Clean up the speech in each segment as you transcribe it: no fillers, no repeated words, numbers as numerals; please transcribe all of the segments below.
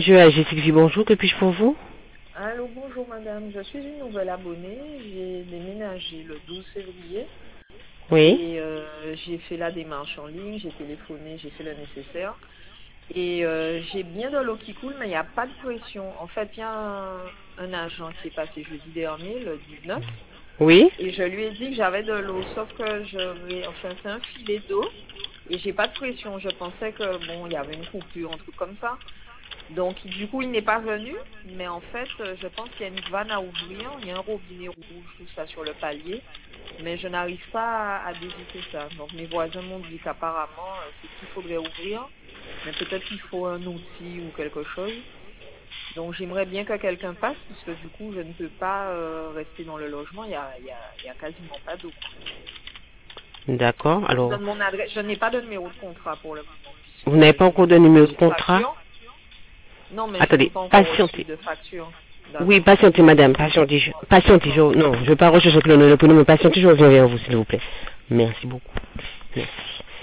Je agis Sylvie, bonjour, que puis-je pour vous? Allô, bonjour madame, je suis une nouvelle abonnée, j'ai déménagé le 12 février Oui. et j'ai fait la démarche en ligne, j'ai téléphoné, j'ai fait le nécessaire et j'ai bien de l'eau qui coule mais il n'y a pas de pression. En fait, il y a un agent qui est passé jeudi dernier, le 19, Oui. et je lui ai dit que j'avais de l'eau, sauf que c'est un filet d'eau et j'ai pas de pression. Je pensais que bon, il y avait une coupure, un truc comme ça. Donc, du coup, il n'est pas venu, mais en fait, je pense qu'il y a une vanne à ouvrir, il y a un robinet rouge, tout ça sur le palier, mais je n'arrive pas à dévisser ça. Donc, mes voisins m'ont dit qu'apparemment, c'est ce qu'il faudrait ouvrir, mais peut-être qu'il faut un outil ou quelque chose. Donc, j'aimerais bien que quelqu'un passe, puisque du coup, je ne peux pas rester dans le logement, il y a quasiment pas d'eau. D'accord. Je vous Alors, donne mon adresse, je n'ai pas de numéro de contrat pour le moment, vous puisque n'avez pas je encore n'ai de pas numéro de reçu de contrat? facture. Non, mais je n'ai Attendez, pas encore reçu patientez. de facture. Oui, D'accord. patientez, madame, patientez. Patientez, D'accord. non, je ne veux pas rechercher le prénom, mais patientez, je reviens vers vous, s'il vous plaît. Merci beaucoup. Merci.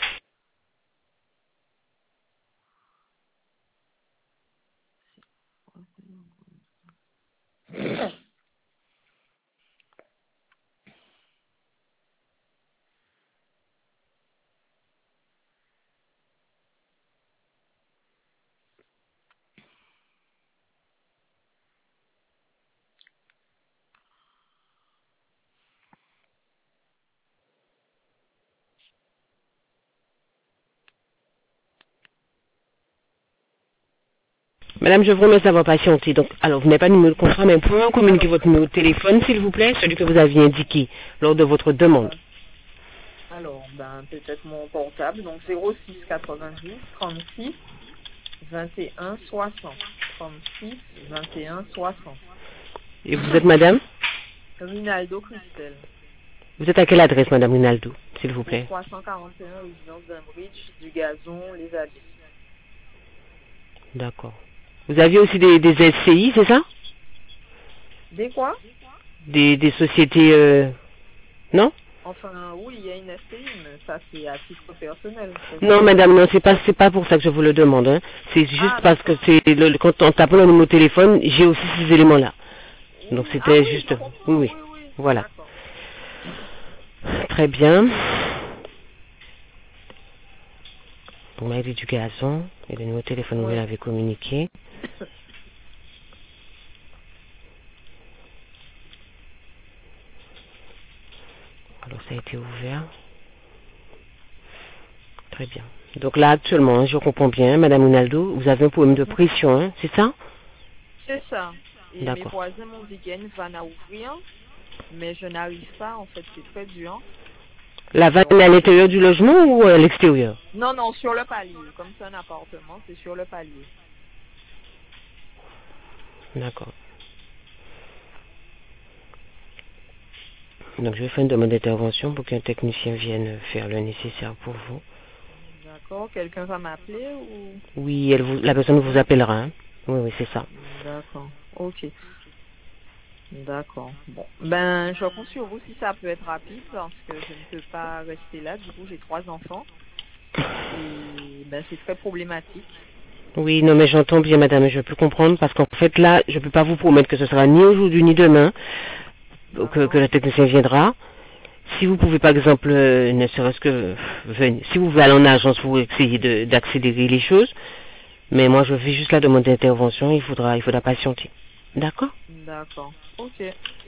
Madame, je vous remercie d'avoir patienté. Donc, alors, vous n'avez pas de numéro de contrat, mais pouvez-vous communiquer Alors, votre numéro de téléphone, s'il vous plaît, celui que vous aviez indiqué lors de votre demande. ben, peut-être mon portable, donc 06 92 36 21 60. 36 21 60. Et vous êtes madame? Rinaldo Christelle, Vous êtes à quelle adresse, madame Rinaldo, s'il vous au plaît? 341 résidence d'Unbridge, du Gazon, Les Abysses. D'accord. Vous aviez aussi des SCI, c'est ça? Des quoi? Des sociétés, non? Enfin, oui, il y a une SCI, mais ça c'est à titre personnel, c'est ça? Non, madame, non, c'est pas pour ça que je vous le demande, hein. C'est juste Ah, parce que d'accord. quand on tape le numéro de téléphone, j'ai aussi ces éléments-là. Donc Oui, ah c'était oui, juste, je oui, comprends, oui, oui, oui. voilà. D'accord. Très bien. Vous m'avez dit du gazon, et le numéro de téléphone, vous Oui. l'avez communiqué. Alors ça a été ouvert. Très bien. Donc là, actuellement, hein, je comprends bien, madame Rinaldo, vous avez un problème de Mhm. pression, hein, c'est ça? C'est ça. Et mes D'accord. voisins m'ont dit qu'il y a une vanne à ouvrir, mais je n'arrive pas, en fait, c'est très dur. La vanne est Donc, à l'intérieur du logement ou à l'extérieur? non, non, sur le palier. Comme c'est un appartement, c'est sur le palier. D'accord. Donc je vais faire une demande d'intervention pour qu'un technicien vienne faire le nécessaire pour vous. D'accord. Quelqu'un va m'appeler ou? Oui, la personne vous appellera, hein. Oui, oui, c'est ça. D'accord. Ok. D'accord. Bon. Ben, je compte sur vous si ça peut être rapide parce que je ne peux pas rester là. Du coup, j'ai 3 enfants et ben, c'est très problématique. Oui, non, mais j'entends bien, madame, je peux comprendre parce qu'en fait, là, je ne peux pas vous promettre que ce sera ni aujourd'hui ni demain que D'accord. le technicien viendra. Si vous pouvez, par exemple, ne serait-ce que venir, si vous voulez aller en agence, vous essayez d'accélérer les choses, mais moi, je fais juste la demande d'intervention, il faudra patienter. D'accord? D'accord. Ok.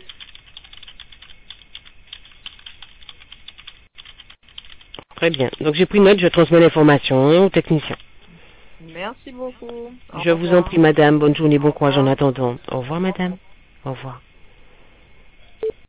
Très bien. Donc, j'ai pris note, je transmets l'information hein, au technicien. Merci beaucoup. Au Je vous en revoir. prie, madame. Bonne journée, bon Au courage en revoir. attendant. Au revoir, Au madame. revoir. Au revoir.